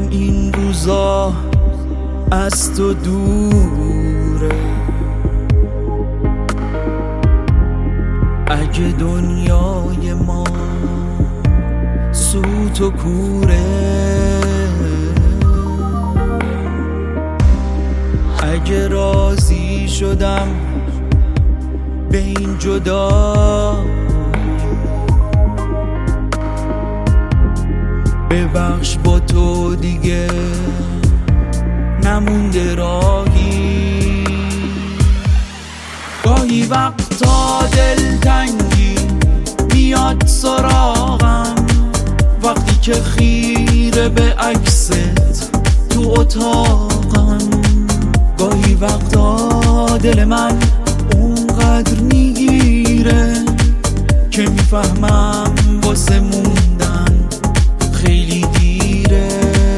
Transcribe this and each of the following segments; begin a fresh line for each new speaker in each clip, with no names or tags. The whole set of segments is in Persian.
این روزا از تو دوره. اگه دنیای ما سوت و کوره، اگه راضی شدم به این جدایی، ببخش با تو دیگه نمونده راهی. گاهی وقتا دلتنگی میاد سراغم، وقتی که خیره به عکست تو اتاقم. گاهی وقتا دل من اونقدر میگیره که میفهمم واسه موندن خیلی دیره.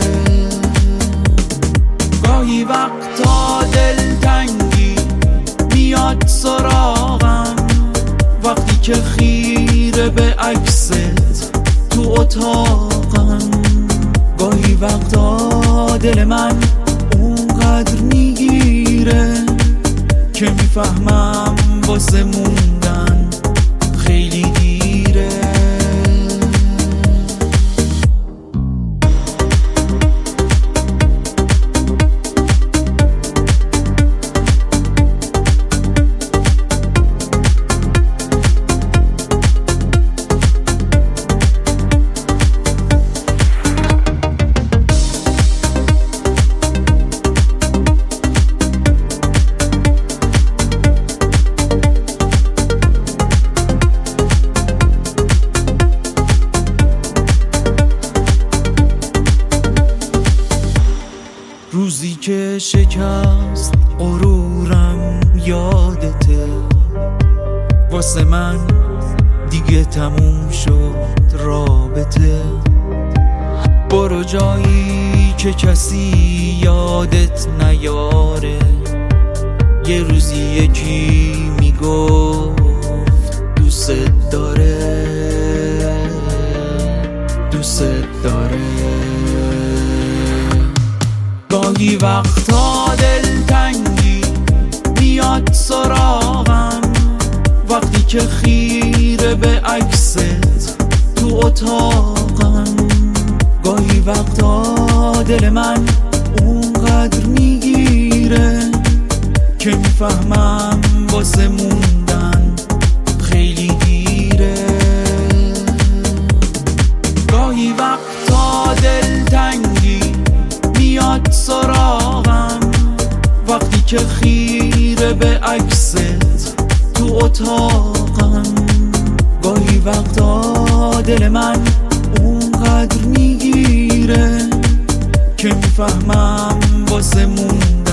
گاهی وقتا دلتنگی میاد سراغم، وقتی که خیره به عکست تو اتاقم. گاهی وقتا دل من اونقدر میگیره که میفهمم واسه موندن خیلی دیره. روزی که شکست غرورم یادته، واسه من دیگه تموم شد رابطه. برو جایی که کسی یادت نیاره، یه روزی یکی میگفت دوست داره، دوست داره. گاهی وقتا دلتنگی میاد سراغم، وقتی که خیره به عکست تو اتاقم. گاهی وقتا دل من اونقدر میگیره که میفهمم واسه موندن خیلی دیره. گاهی وقتا دلتنگی میاد سراغم، وقتی که خیره به عکست تو اتاقم. گاهی وقتا دل من اونقدر میگیره که میفهمم واسه موندن